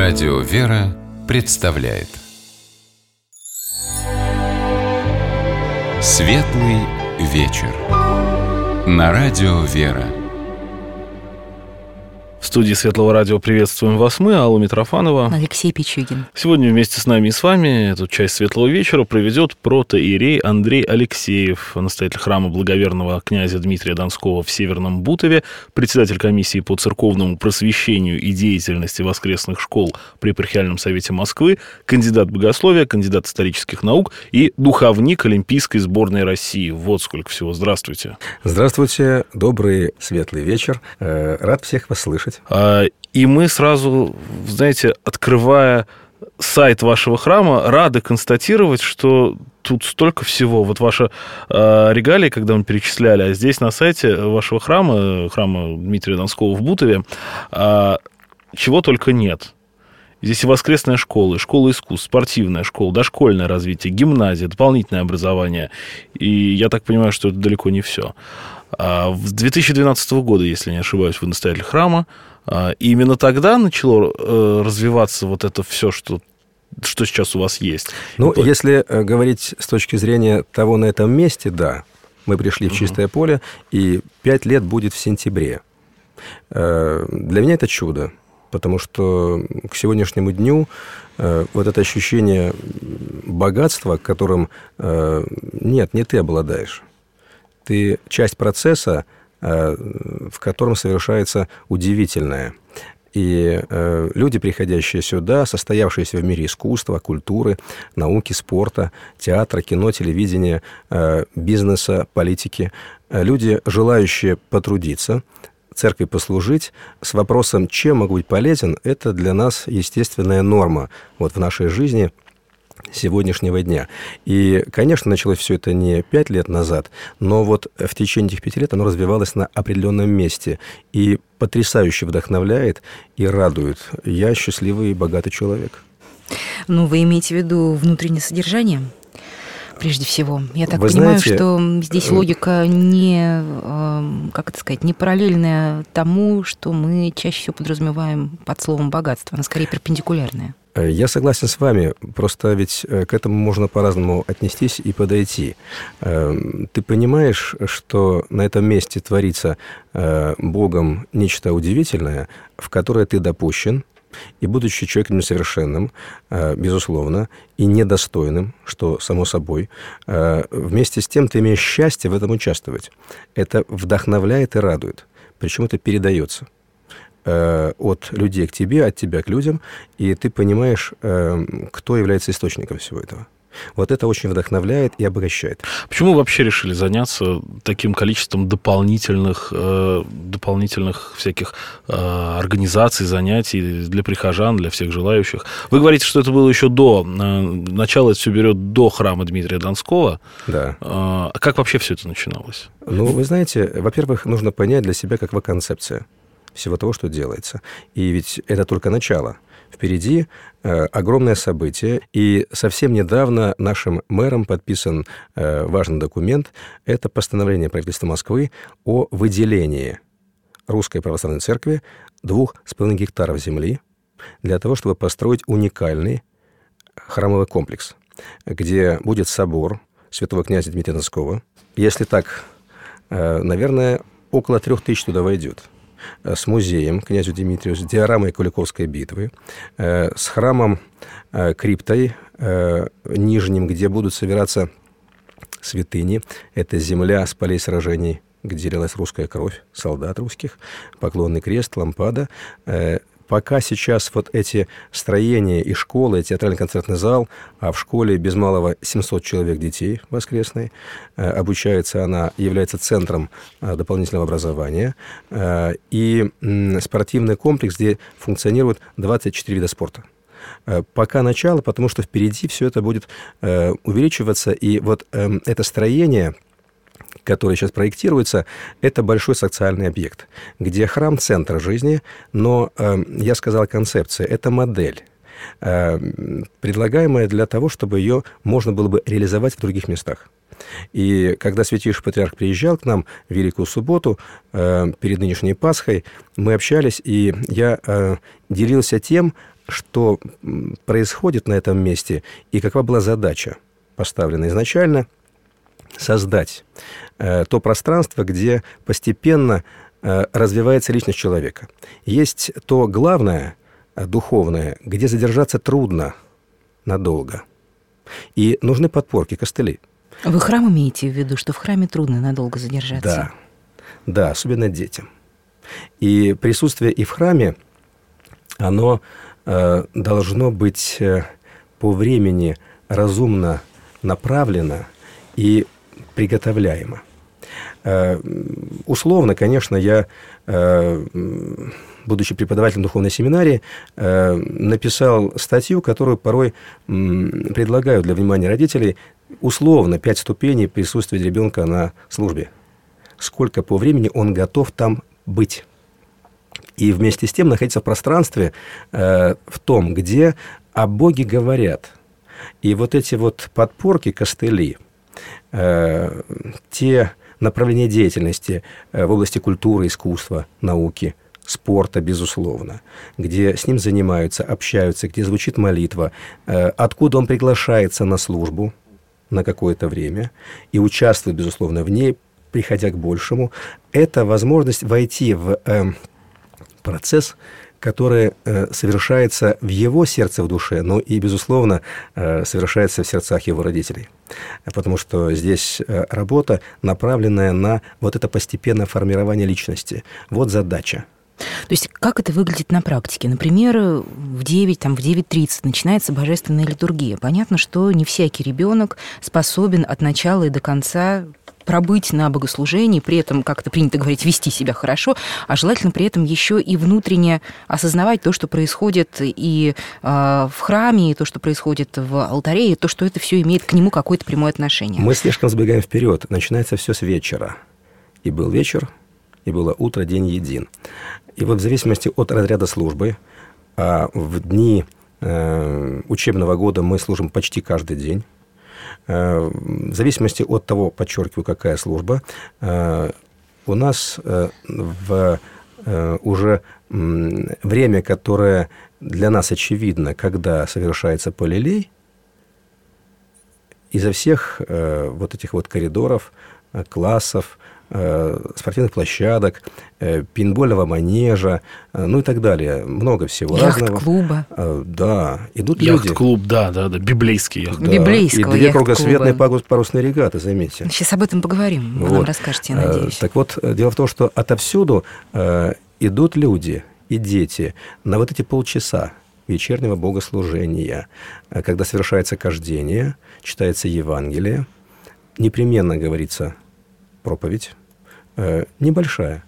Радио «Вера» представляет Светлый вечер на Радио «Вера». В студии Светлого радио приветствуем вас мы, Алла Митрофанова, Алексей Пичугин. Сегодня вместе с нами и с вами эту часть Светлого вечера проведет протоиерей Андрей Алексеев, настоятель храма благоверного князя Дмитрия Донского в Северном Бутове, председатель комиссии по церковному просвещению и деятельности воскресных школ при Епархиальном совете Москвы, кандидат богословия, кандидат исторических наук и духовник Олимпийской сборной России. Вот сколько всего. Здравствуйте. Здравствуйте, добрый светлый вечер. Рад всех вас слышать. И мы сразу, знаете, открывая сайт вашего храма, рады констатировать, что тут столько всего. Вот ваши регалии, когда мы перечисляли, а здесь на сайте вашего храма Дмитрия Донского в Бутове, чего только нет. Здесь и воскресная школа, и школа искусств, спортивная школа, дошкольное развитие, гимназия, дополнительное образование. И я так понимаю, что это далеко не все. С 2012 года, если не ошибаюсь, вы настоятель храма. И именно тогда начало развиваться вот это все, что сейчас у вас есть. Ну, если говорить с точки зрения того на этом месте, да, мы пришли в чистое поле, и 5 лет будет в сентябре. Для меня это чудо, потому что к сегодняшнему дню вот это ощущение богатства, которым не ты обладаешь. Ты часть процесса, в котором совершается удивительное. И люди, приходящие сюда, состоявшиеся в мире искусства, культуры, науки, спорта, театра, кино, телевидения, бизнеса, политики, люди, желающие потрудиться, церкви послужить, с вопросом, чем могу быть полезен, это для нас естественная норма вот в нашей жизни сегодняшнего дня. И, конечно, началось все это не 5 лет назад, но вот в течение этих 5 лет оно развивалось на определенном месте и потрясающе вдохновляет и радует. Я счастливый и богатый человек. Ну, вы имеете в виду внутреннее содержание? Прежде всего. Я так понимаю, знаете, что здесь логика не параллельная тому, что мы чаще всего подразумеваем под словом «богатство», она скорее перпендикулярная. Я согласен с вами, просто ведь к этому можно по-разному отнестись и подойти. Ты понимаешь, что на этом месте творится Богом нечто удивительное, в которое ты допущен, и будучи человеком несовершенным, безусловно, и недостойным, что само собой, вместе с тем ты имеешь счастье в этом участвовать. Это вдохновляет и радует. Причем это передается от людей к тебе, от тебя к людям, и ты понимаешь, кто является источником всего этого. Вот это очень вдохновляет и обогащает. Почему вы вообще решили заняться таким количеством дополнительных всяких организаций, занятий для прихожан, для всех желающих? Вы говорите, что это было еще до начала, это все берет до храма Дмитрия Донского. Да. А как вообще все это начиналось? Ну, вы знаете, во-первых, нужно понять для себя, какова концепция всего того, что делается. И ведь это только начало. Впереди огромное событие, и совсем недавно нашим мэром подписан важный документ. Это постановление правительства Москвы о выделении Русской Православной Церкви 2,5 гектаров земли для того, чтобы построить уникальный храмовый комплекс, где будет собор святого князя Дмитрия Донского. Если так, наверное, около 3000 туда войдет. С музеем князю Дмитрию, с диорамой Куликовской битвы, с храмом криптой нижним, где будут собираться святыни. Это земля с полей сражений, где лилась русская кровь, солдат русских, поклонный крест, лампада. Пока сейчас вот эти строения и школы, театрально-концертный зал, а в школе без малого 700 человек детей воскресной, обучается она, является центром дополнительного образования, и спортивный комплекс, где функционирует 24 вида спорта. Пока начало, потому что впереди все это будет увеличиваться, и вот это строение, который сейчас проектируется, это большой социальный объект, где храм – центр жизни, но, я сказал, концепция – это модель, предлагаемая для того, чтобы ее можно было бы реализовать в других местах. И когда Святейший Патриарх приезжал к нам в Великую Субботу, перед нынешней Пасхой, мы общались, и я делился тем, что происходит на этом месте и какова была задача, поставлена изначально, создать то пространство, где постепенно развивается личность человека. Есть то главное, духовное, где задержаться трудно надолго. И нужны подпорки, костыли. Вы храм имеете в виду, что в храме трудно надолго задержаться? Да, особенно детям. И присутствие и в храме, оно должно быть по времени разумно направлено и приготовляемо. Условно, конечно, я, будучи преподавателем духовной семинарии, написал статью, которую порой предлагаю для внимания родителей, условно 5 ступеней присутствия ребенка на службе. Сколько по времени он готов там быть. И вместе с тем находиться в пространстве, в том, где о Боге говорят. И вот эти вот подпорки, костыли, те направления деятельности в области культуры, искусства, науки, спорта, безусловно, где с ним занимаются, общаются, где звучит молитва, откуда он приглашается на службу на какое-то время и участвует, безусловно, в ней, приходя к большему, это возможность войти в процесс, который совершается в его сердце, в душе, но и, безусловно, совершается в сердцах его родителей. Потому что здесь работа, направленная на вот это постепенное формирование личности. Вот задача. То есть как это выглядит на практике? Например, в 9:30 начинается божественная литургия. Понятно, что не всякий ребенок способен от начала и до конца пробыть на богослужении, при этом, как это принято говорить, вести себя хорошо, а желательно при этом еще и внутренне осознавать то, что происходит и в храме, и то, что происходит в алтаре, и то, что это все имеет к нему какое-то прямое отношение. Мы слишком сбегаем вперед. Начинается все с вечера. И был вечер, и было утро, день един. И вот в зависимости от разряда службы, в дни учебного года мы служим почти каждый день. В зависимости от того, подчеркиваю, какая служба, у нас уже время, которое для нас очевидно, когда совершается полилей, изо всех вот этих вот коридоров, классов, спортивных площадок, пейнтбольного манежа, ну и так далее. Много всего разного. Яхт-клуба. Да, идут люди. Яхт-клуб, да, библейский яхт-клуб. Да. Библейского и 2 кругосветные парусные регаты, заметьте. Сейчас об этом поговорим. Вы нам расскажете, я надеюсь. Так вот, дело в том, что отовсюду идут люди и дети на вот эти полчаса вечернего богослужения, когда совершается кождение, читается Евангелие, непременно говорится проповедь, небольшая,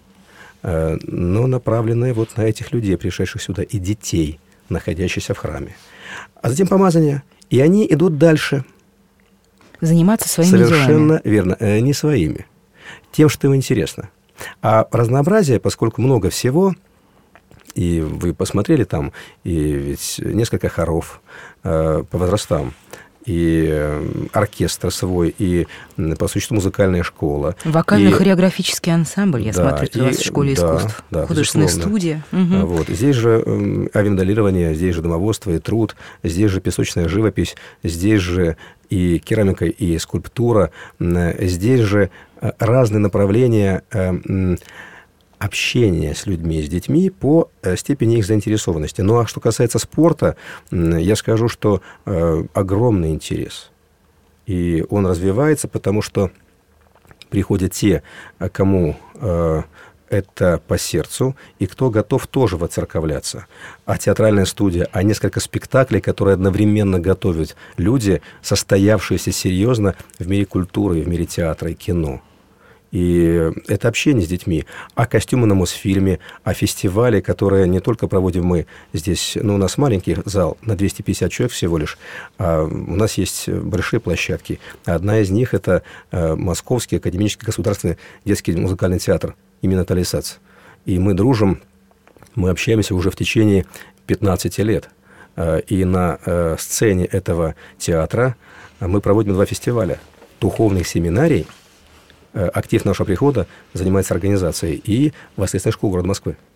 но направленная вот на этих людей, пришедших сюда, и детей, находящихся в храме. А затем помазание, и они идут дальше. Заниматься своими делами. Совершенно верно, не своими, тем, что им интересно. А разнообразие, поскольку много всего, и вы посмотрели там, и ведь несколько хоров по возрастам, и оркестр свой, и, по существу, музыкальная школа. Вокально-хореографический ансамбль, я смотрю, у вас в школе искусств. Да, художественная студия. Угу. Вот. Здесь же авиамоделирование, здесь же домоводство и труд, здесь же песочная живопись, здесь же и керамика, и скульптура, здесь же разные направления общения с людьми, с детьми по степени их заинтересованности. Ну, а что касается спорта, я скажу, что огромный интерес. И он развивается, потому что приходят те, кому это по сердцу, и кто готов тоже воцерковляться. А театральная студия, а несколько спектаклей, которые одновременно готовят люди, состоявшиеся серьезно в мире культуры, в мире театра и кино. И это общение с детьми, о костюмы на Мосфильме, о фестивале, которые не только проводим мы здесь, у нас маленький зал на 250 человек всего лишь, а у нас есть большие площадки. Одна из них – это Московский академический государственный детский музыкальный театр имени Натальи Сац. И мы дружим, мы общаемся уже в течение 15 лет. И на сцене этого театра мы проводим 2 фестиваля духовных семинарий. Актив нашего прихода занимается организацией и воскресной школы города Москвы.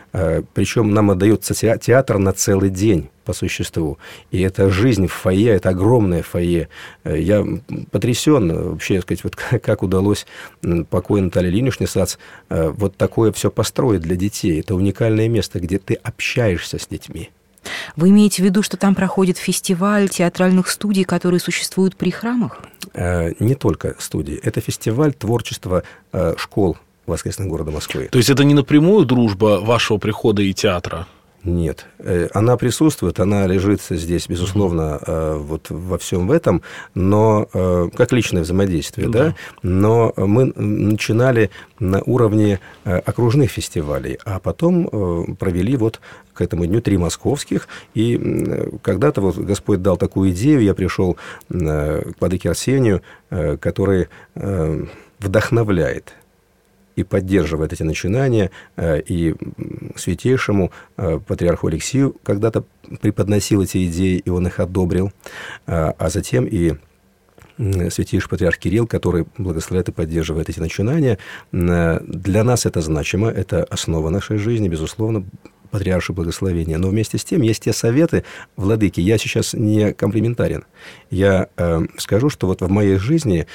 Причем нам отдается театр на целый день, по существу. И это жизнь в фойе, это огромное фойе. Я потрясен вообще, сказать, вот как удалось покойной Наталье Ильиничне Сац вот такое все построить для детей. Это уникальное место, где ты общаешься с детьми. Вы имеете в виду, что там проходит фестиваль театральных студий, которые существуют при храмах? Не только студии. Это фестиваль творчества школ воскресных города Москвы. То есть это не напрямую дружба вашего прихода и театра? Нет, она присутствует, она лежит здесь, безусловно, вот во всем этом, но как личное взаимодействие, да? Но мы начинали на уровне окружных фестивалей, а потом провели вот к этому дню 3 московских, и когда-то вот Господь дал такую идею, я пришел к владыке Арсению, который вдохновляет и поддерживает эти начинания, и святейшему патриарху Алексию когда-то преподносил эти идеи, и он их одобрил, а затем и святейший патриарх Кирилл, который благословляет и поддерживает эти начинания. Для нас это значимо, это основа нашей жизни, безусловно, патриаршее благословение. Но вместе с тем есть те советы, владыки, я сейчас не комплиментарен. Я скажу, что вот в моей жизни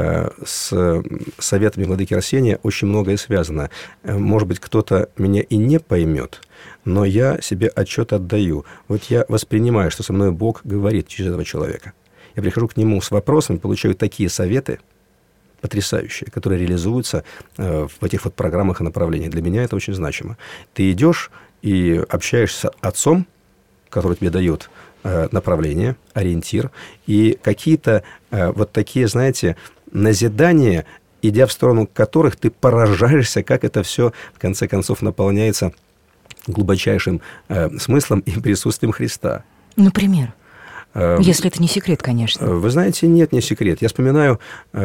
с советами владыки Арсения очень многое связано. Может быть, кто-то меня и не поймет, но я себе отчет отдаю. Вот я воспринимаю, что со мной Бог говорит через этого человека. Я прихожу к нему с вопросами, получаю такие советы, потрясающие, которые реализуются в этих вот программах и направлениях. Для меня это очень значимо. Ты идешь и общаешься с отцом, который тебе дает направление, ориентир, и какие-то вот такие, знаете, назидания, идя в сторону которых ты поражаешься, как это все в конце концов наполняется глубочайшим смыслом и присутствием Христа. Например? Если это не секрет, конечно. Вы знаете, нет, не секрет. Я вспоминаю...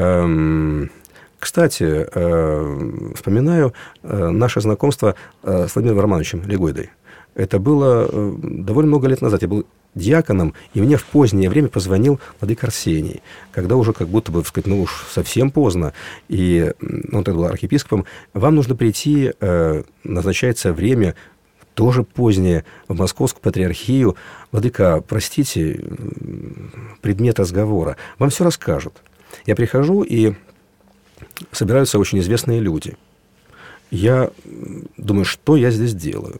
Кстати, вспоминаю наше знакомство с Владимиром Романовичем Легойдой. Это было довольно много лет назад. Я был диаконом, и мне в позднее время позвонил владыка Арсений, когда уже как будто бы, сказать, ну уж совсем поздно, и он тогда был архиепископом. Вам нужно прийти, назначается время, тоже позднее, в Московскую патриархию. Владыка, простите, предмет разговора. Вам все расскажут. Я прихожу, и собираются очень известные люди. Я думаю, что я здесь делаю?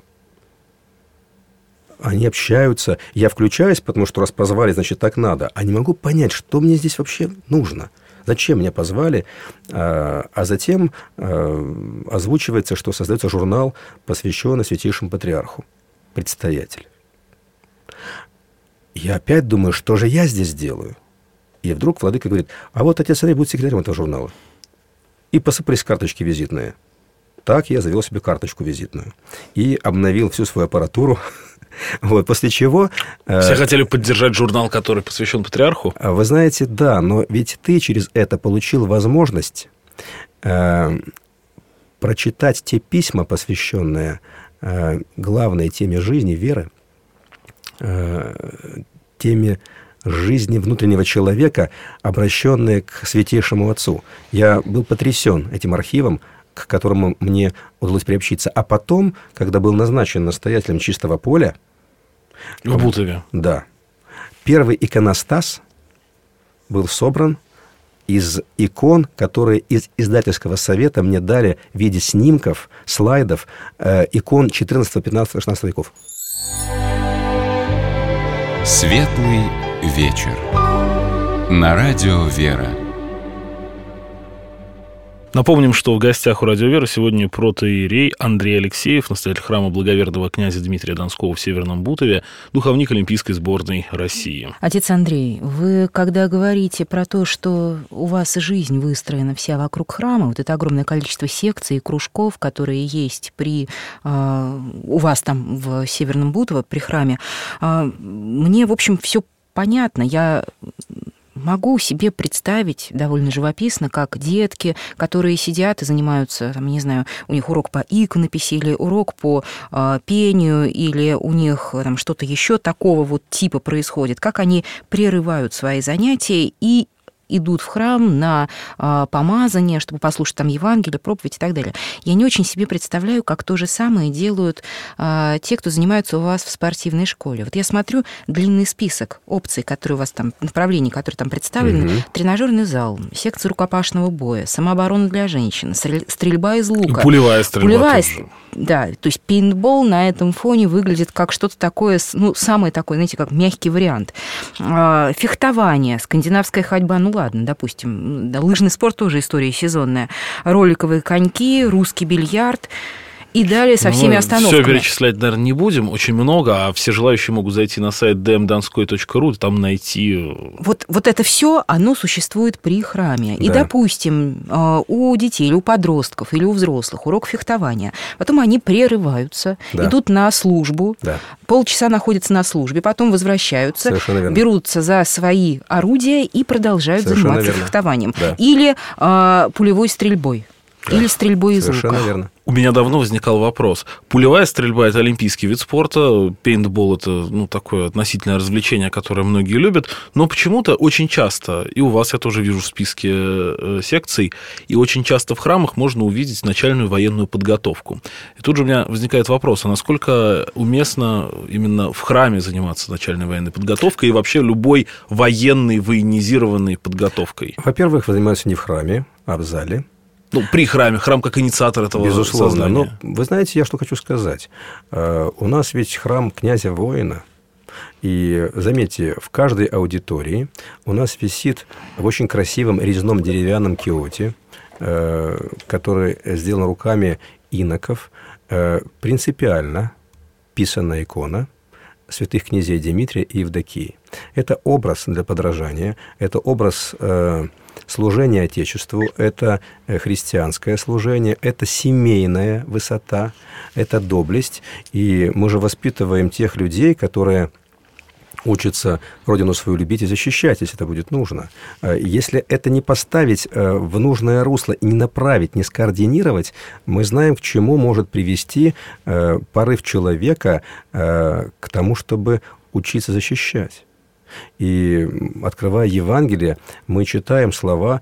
Они общаются, я включаюсь, потому что раз позвали, значит, так надо. А не могу понять, что мне здесь вообще нужно. Зачем меня позвали? А затем озвучивается, что создается журнал, посвященный святейшему патриарху, предстоятель. Я опять думаю, что же я здесь делаю? И вдруг владыка говорит, а вот отец Андрей будет секретарем этого журнала. И посыпались карточки визитные. Так я завел себе карточку визитную. И обновил всю свою аппаратуру. Вот, после чего... Все хотели поддержать журнал, который посвящен патриарху? Вы знаете, да, но ведь ты через это получил возможность прочитать те письма, посвященные главной теме жизни, веры, теме жизни внутреннего человека, обращенные к Святейшему Отцу. Я был потрясен этим архивом, к которому мне удалось приобщиться. А потом, когда был назначен настоятелем Чистого поля... В Бутове. Да. Первый иконостас был собран из икон, которые из издательского совета мне дали в виде снимков, слайдов, икон 14, 15, 16 веков. Светлый вечер. На радио «Вера». Напомним, что в гостях у «Радио Вера» сегодня протоиерей Андрей Алексеев, настоятель храма благоверного князя Дмитрия Донского в Северном Бутове, духовник Олимпийской сборной России. Отец Андрей, вы когда говорите про то, что у вас жизнь выстроена вся вокруг храма, вот это огромное количество секций и кружков, которые есть у вас там в Северном Бутово при храме, мне, в общем, все понятно. Я могу себе представить довольно живописно, как детки, которые сидят и занимаются, там, не знаю, у них урок по иконописи или урок по пению, или у них там что-то еще такого вот типа происходит, как они прерывают свои занятия и идут в храм на помазание, чтобы послушать там Евангелие, проповедь и так далее. Я не очень себе представляю, как то же самое делают те, кто занимаются у вас в спортивной школе. Вот я смотрю длинный список опций, которые у вас там, направлений, которые там представлены. Тренажерный зал, секция рукопашного боя, самооборона для женщин, стрельба из лука. Пулевая стрельба тоже. Да, то есть пейнтбол на этом фоне выглядит как что-то такое, ну, самый такой, знаете, как мягкий вариант. Фехтование, скандинавская ходьба, ну ладно, допустим, да, лыжный спорт тоже история сезонная. Роликовые коньки, русский бильярд. И далее со всеми остановками. Все перечислять, наверное, не будем, очень много, а все желающие могут зайти на сайт dmdonskoy.ru, там найти... Вот это все, оно существует при храме. Да. И, допустим, у детей, или у подростков, или у взрослых урок фехтования. Потом они прерываются, идут на службу, полчаса находятся на службе, потом возвращаются, берутся за свои орудия и продолжают заниматься фехтованием. Да. Или пулевой стрельбой. Да. Или стрельбой из лука. Совершенно верно. У меня давно возникал вопрос. Пулевая стрельба – это олимпийский вид спорта, пейнтбол – это, ну, такое относительное развлечение, которое многие любят, но почему-то очень часто, и у вас я тоже вижу в списке секций, и очень часто в храмах можно увидеть начальную военную подготовку. И тут же у меня возникает вопрос, а насколько уместно именно в храме заниматься начальной военной подготовкой и вообще любой военной, военизированной подготовкой? Во-первых, вы занимаетесь не в храме, а в зале. Ну, при храме, храм как инициатор этого безусловно. создания. Но вы знаете, я что хочу сказать. У нас ведь храм князя-воина. И заметьте, в каждой аудитории у нас висит в очень красивом резном деревянном киоте, который сделан руками иноков, принципиально писанная икона святых князей Дмитрия и Евдокии. Это образ для подражания, это образ служение Отечеству, это христианское служение, это семейная высота, это доблесть. И мы же воспитываем тех людей, которые учатся Родину свою любить и защищать, если это будет нужно. Если это не поставить в нужное русло, не направить, не скоординировать, мы знаем, к чему может привести порыв человека к тому, чтобы учиться защищать. И, открывая Евангелие, мы читаем слова,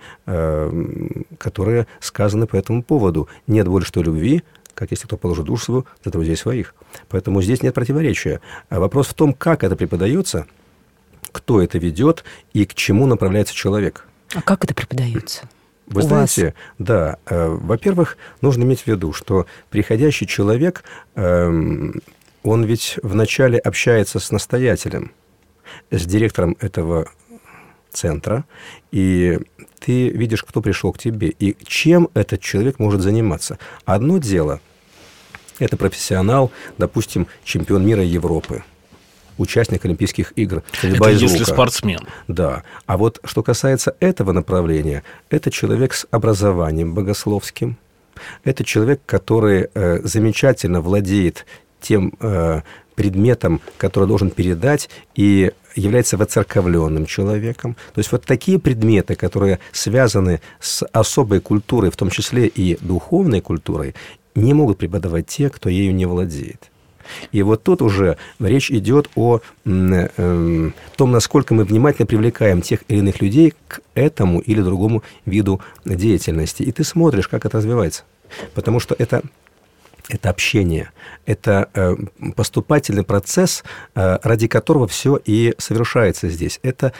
которые сказаны по этому поводу. «Нет больше той любви, как если кто положит душу свою за друзей своих». Поэтому здесь нет противоречия. А вопрос в том, как это преподается, кто это ведет и к чему направляется человек. А как это преподается? Вы знаете, да. Во-первых, нужно иметь в виду, что приходящий человек, он ведь вначале общается с настоятелем, с директором этого центра, и ты видишь, кто пришел к тебе, и чем этот человек может заниматься. Одно дело – это профессионал, допустим, чемпион мира Европы, участник Олимпийских игр. Это если спортсмен. Да. А вот что касается этого направления, это человек с образованием богословским, это человек, который замечательно владеет тем предметом, который должен передать, и является воцерковленным человеком. То есть вот такие предметы, которые связаны с особой культурой, в том числе и духовной культурой, не могут преподавать те, кто ею не владеет. И вот тут уже речь идет о том, насколько мы внимательно привлекаем тех или иных людей к этому или другому виду деятельности. И ты смотришь, как это развивается. Потому что это общение, это поступательный процесс, ради которого все и совершается здесь. Это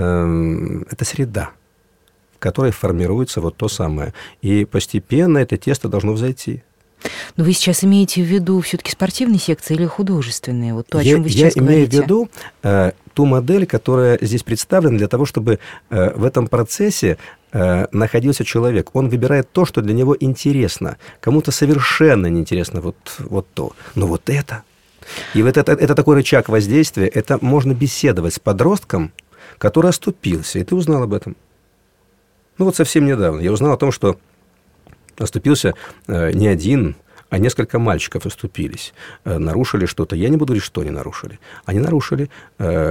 среда, в которой формируется вот то самое. И постепенно это тесто должно взойти. Но вы сейчас имеете в виду все-таки спортивные секции или художественные? Вот то, о чем вы сейчас говорите. Я имею в виду ту модель, которая здесь представлена для того, чтобы в этом процессе находился человек. Он выбирает то, что для него интересно. Кому-то совершенно неинтересно вот то. Но вот это. И вот это такой рычаг воздействия. Это можно беседовать с подростком, который оступился. И ты узнал об этом. Ну вот совсем недавно я узнал о том, что оступился не один, а несколько мальчиков оступились, нарушили что-то. Я не буду говорить, что они нарушили. Они нарушили,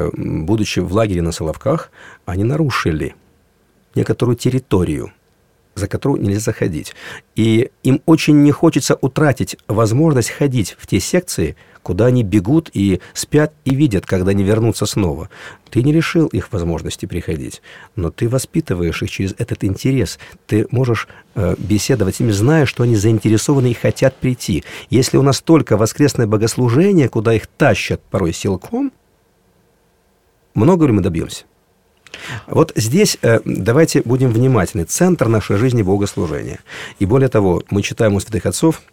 будучи в лагере на Соловках, они нарушили некоторую территорию. за которую нельзя заходить. И им очень не хочется утратить возможность ходить в те секции, куда они бегут и спят и видят, когда они вернутся снова. Ты не лишил их возможности приходить, но ты воспитываешь их через этот интерес. Ты можешь беседовать с ними, зная, что они заинтересованы и хотят прийти. Если у нас только воскресное богослужение, куда их тащат порой силком, много ли мы добьемся? Вот здесь давайте будем внимательны. Центр нашей жизни – богослужение. И более того, мы читаем у святых отцов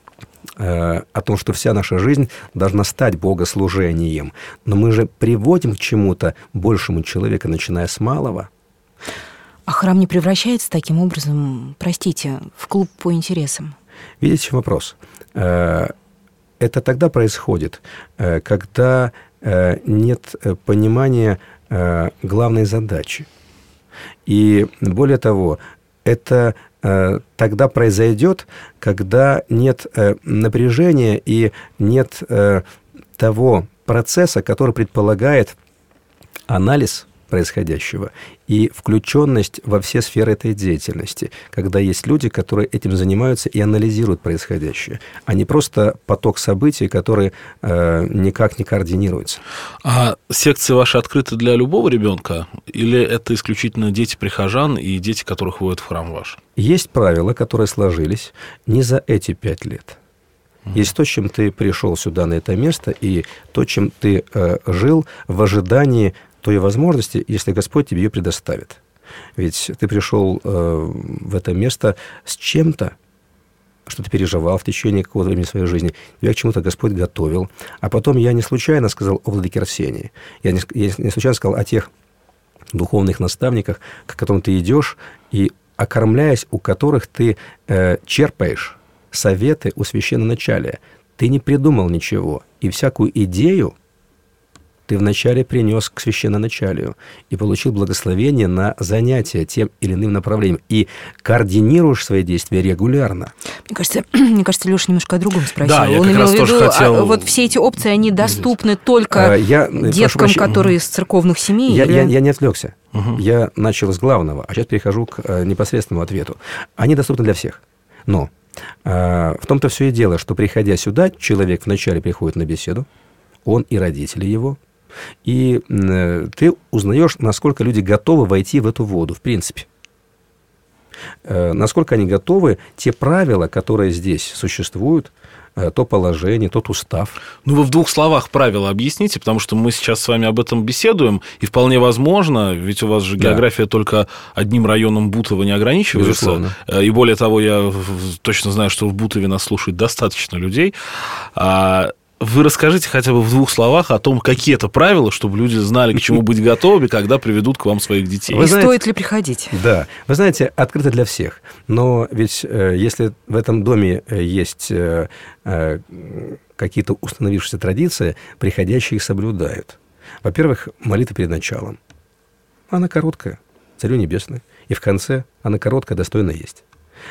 о том, что вся наша жизнь должна стать богослужением. Но мы же приводим к чему-то большему человека, начиная с малого. А храм не превращается таким образом, простите, в клуб по интересам? Видите, в чем вопрос? Это тогда происходит, когда нет понимания главной задачи. И более того, это тогда произойдет, когда нет напряжения и нет того процесса, который предполагает анализ происходящего и включенность во все сферы этой деятельности, когда есть люди, которые этим занимаются и анализируют происходящее, а не просто поток событий, которые никак не координируются. А секции ваши открыты для любого ребенка? Или это исключительно дети прихожан и дети, которых вводят в храм ваш? Есть правила, которые сложились не за эти 5 лет. Есть то, чем ты пришел сюда, на это место, и то, чем ты жил в ожидании той возможности, если Господь тебе ее предоставит. Ведь ты пришел в это место с чем-то, что ты переживал в течение какого-то времени своей жизни. Тебя к чему-то Господь готовил. А потом я не случайно сказал о владыке Арсении. Я не случайно сказал о тех духовных наставниках, к которым ты идешь, и окормляясь, у которых ты черпаешь советы у священноначалия. Ты не придумал ничего. И всякую идею ты вначале принес к священноначалию и получил благословение на занятия тем или иным направлением. И координируешь свои действия регулярно. Мне кажется, Леша немножко о другом спросил. Да, я Он как раз тоже хотел... вот все эти опции, они доступны только деткам, которые из церковных семей? Я не отвлекся. Я начал с главного, а сейчас перехожу к непосредственному ответу. Они доступны для всех. Но в том-то все и дело, что, приходя сюда, человек вначале приходит на беседу, он и родители его, и ты узнаешь, насколько люди готовы войти в эту воду, в принципе. Насколько они готовы, те правила, которые здесь существуют, то положение, тот устав. Ну, вы в 2 словах правила объясните, потому что мы сейчас с вами об этом беседуем, и вполне возможно, ведь у вас же география только одним районом Бутова не ограничивается. Безусловно. И более того, я точно знаю, что в Бутове нас слушает достаточно людей. Вы расскажите хотя бы в 2 словах о том, какие это правила, чтобы люди знали, к чему быть готовыми, когда приведут к вам своих детей. И стоит ли приходить? Да. Вы знаете, открыто для всех. Но ведь если в этом доме есть какие-то установившиеся традиции, приходящие их соблюдают. Во-первых, молитва перед началом. Она короткая, Царю Небесный. И в конце она короткая, достойно есть.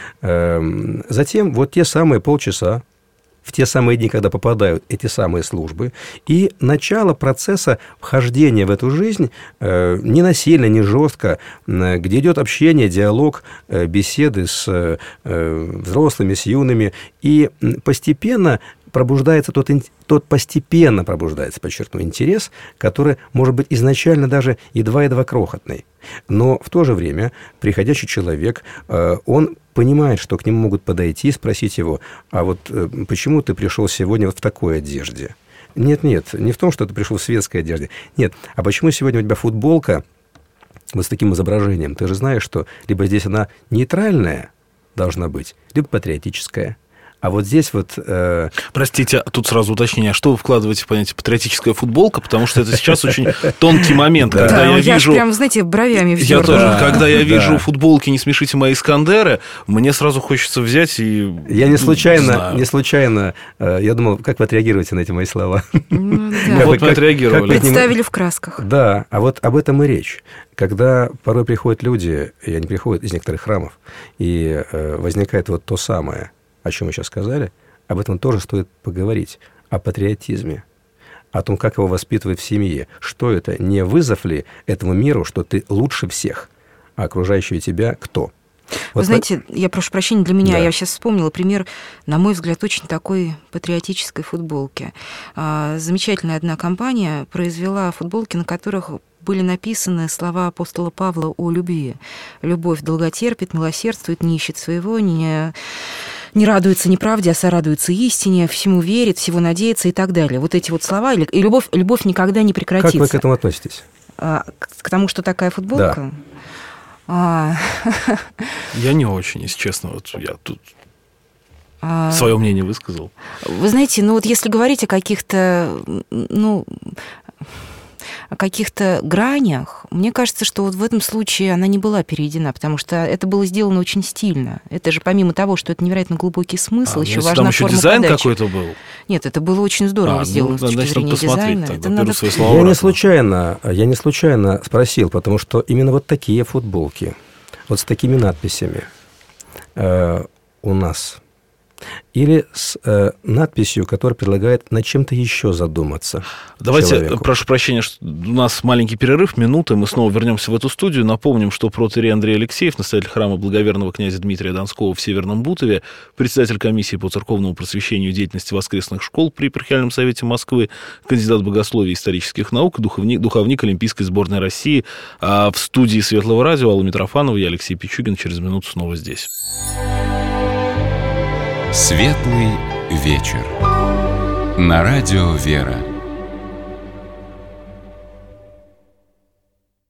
Затем вот те самые полчаса, в те самые дни, когда попадают эти самые службы, и начало процесса вхождения в эту жизнь не насильно, не жестко, где идет общение, диалог, беседы с взрослыми, с юными, и постепенно пробуждается постепенно пробуждается, подчеркну, интерес, который может быть изначально даже едва-едва крохотный. Но в то же время приходящий человек, он понимает, что к нему могут подойти и спросить его, а вот почему ты пришел сегодня вот в такой одежде? Нет, не в том, что ты пришел в светской одежде. Нет, а почему сегодня у тебя футболка вот с таким изображением? Ты же знаешь, что либо здесь она нейтральная должна быть, либо патриотическая. А вот здесь вот... Простите, тут сразу уточнение. А что вы вкладываете в понятие патриотическая футболка? Потому что это сейчас очень тонкий момент, когда я вижу... прям, знаете, бровями Я тоже. Когда я вижу футболки «Не смешите мои Искандеры», мне сразу хочется взять и... Я не случайно, я думал, как вы отреагируете на эти мои слова? Вот мы отреагировали. Представили в красках. Да, а вот об этом и речь. Когда порой приходят люди, и они приходят из некоторых храмов, и возникает вот то самое, о чем мы сейчас сказали, об этом тоже стоит поговорить. О патриотизме, о том, как его воспитывать в семье. Что это? Не вызов ли этому миру, что ты лучше всех, а окружающие тебя кто? Вы знаете, я прошу прощения, для меня, Да. я сейчас вспомнила пример, на мой взгляд, очень такой патриотической футболки. Замечательная одна компания произвела футболки, на которых были написаны слова апостола Павла о любви. «Любовь долготерпит, милосердствует, не ищет своего, не радуется неправде, а сорадуется истине, всему верит, всего надеется» и так далее. Вот эти вот слова. И любовь никогда не прекратится. Как вы к этому относитесь? К тому, что такая футболка? Я не очень, если честно. Вот я тут свое мнение высказал. Вы знаете, ну вот если говорить о каких-то, о каких-то гранях, мне кажется, что вот в этом случае она не была переведена, потому что это было сделано очень стильно. Это же помимо того, что это невероятно глубокий смысл, еще важна там форма еще дизайн подачи. какой-то был? Нет, это было очень здорово сделано с точки значит, зрения надо посмотреть дизайна. тогда, Это беру надо... свои слова Я обратно. не случайно спросил, потому что именно вот такие футболки, вот с такими надписями у нас, или с надписью, которая предлагает над чем-то еще задуматься Давайте, человеку. прошу прощения, что у нас маленький перерыв, минуты, мы снова вернемся в эту студию. Напомним, что протоиерей Андрей Алексеев, настоятель храма благоверного князя Дмитрия Донского в Северном Бутове, председатель комиссии по церковному просвещению и деятельности воскресных школ при Епархиальном совете Москвы, кандидат богословия и исторических наук, духовник Олимпийской сборной России. А в студии Светлого радио Алла Митрофанова, я Алексей Пичугин. Через минуту снова здесь. Светлый вечер. На радио «Вера».